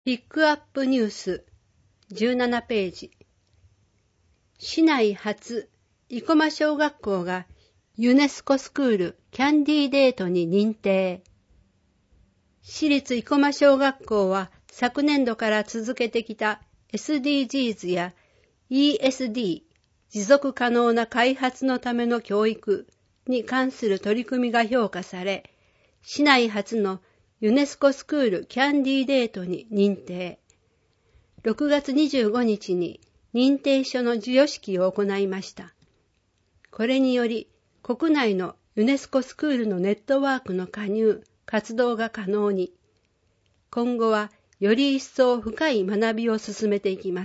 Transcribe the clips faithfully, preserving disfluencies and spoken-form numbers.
ピックアップニュースじゅうななページ。市内初、生駒小学校がユネスコスクールキャンディデートに認定。市立生駒小学校は昨年度から続けてきた エスディージーズ や イーエスディー 持続可能な開発のための教育に関する取り組みが評価され、市内初のユネスコスクールキャンディデートに認定。ろくがつにじゅうごにちに認定書の授与式を行いました。これにより、国内のユネスコスクールのネットワークの加入、活動が可能に、今後はより一層深い学びを進めていきます。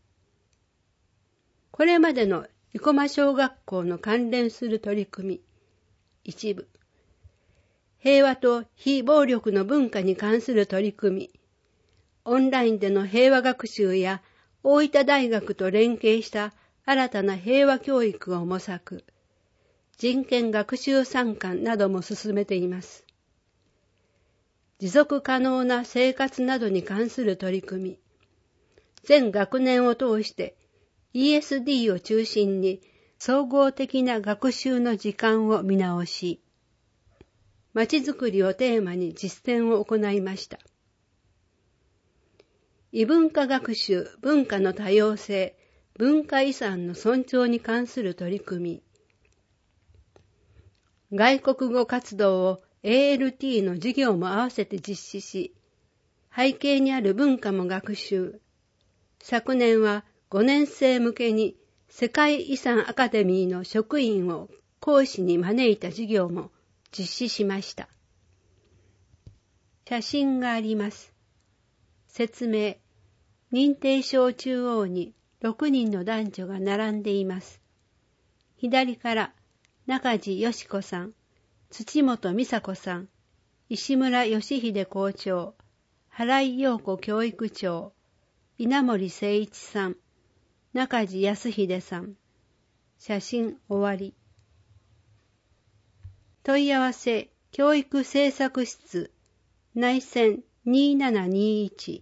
これまでの生駒小学校の関連する取り組み、一部、平和と非暴力の文化に関する取り組み、オンラインでの平和学習や大分大学と連携した新たな平和教育を模索、人権学習参観なども進めています。持続可能な生活などに関する取り組み、全学年を通して イーエスディー を中心に総合的な学習の時間を見直し、まちづくりをテーマに実践を行いました。異文化学習、文化の多様性、文化遺産の尊重に関する取り組み、外国語活動を エーエルティー の授業も合わせて実施し、背景にある文化も学習。昨年はごねんせい向けに世界遺産アカデミーの職員を講師に招いた授業も実施しました。写真があります。説明。認定証中央にろくにんの男女が並んでいます。左から中地よし子さん、土本美佐子さん、石村義秀校長、原井陽子教育長、稲森誠一さん、中地康秀さん。写真終わり。問い合わせ教育政策室内線にーななにーいち。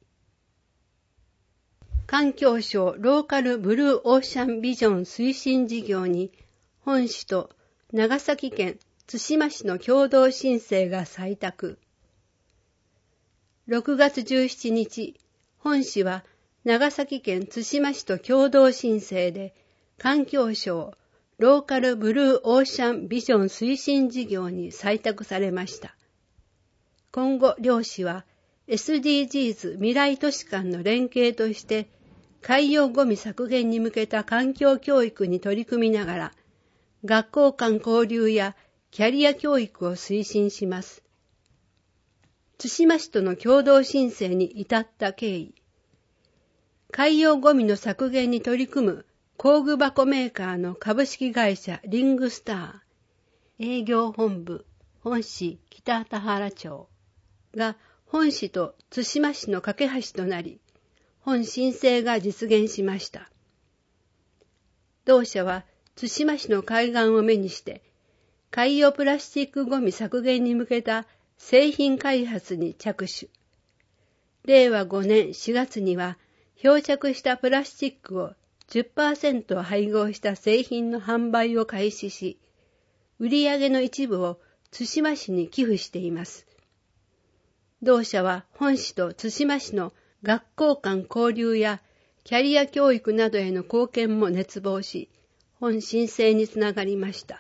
環境省ローカルブルーオーシャンビジョン推進事業に本市と長崎県対馬市の共同申請が採択。ろくがつじゅうしちにち、本市は長崎県対馬市と共同申請で環境省ローカルブルーオーシャンビジョン推進事業に採択されました。今後、両市は エスディージーズ 未来都市間の連携として海洋ゴミ削減に向けた環境教育に取り組みながら、学校間交流やキャリア教育を推進します。対馬市との共同申請に至った経緯。海洋ゴミの削減に取り組む工具箱メーカーの株式会社リングスター、営業本部、本市北田原町が本市と対馬市の架け橋となり、本申請が実現しました。同社は対馬市の海岸を目にして、海洋プラスチックゴミ削減に向けた製品開発に着手。れいわごねんしがつには漂着したプラスチックを じゅっパーセント 配合した製品の販売を開始し、売上の一部を対馬市に寄付しています。同社は本市と対馬市の学校間交流やキャリア教育などへの貢献も熱望し、本申請につながりました。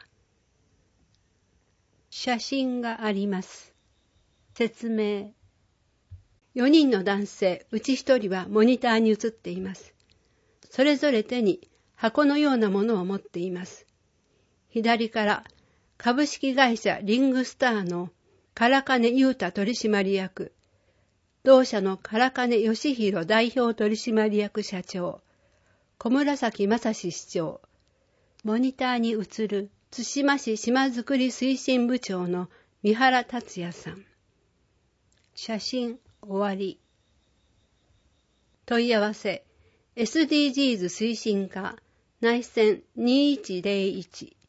写真があります。説明。よにんの男性、うちひとりはモニターに映っています。それぞれ手に箱のようなものを持っています。左から株式会社リングスターの唐金裕太取締役、同社の唐金義弘代表取締役社長、小紫正史市長、モニターに映る対馬市島づくり推進部長の三原達也さん。写真終わり。問い合わせ エスディージーズ 推進課内線にーいちぜろいち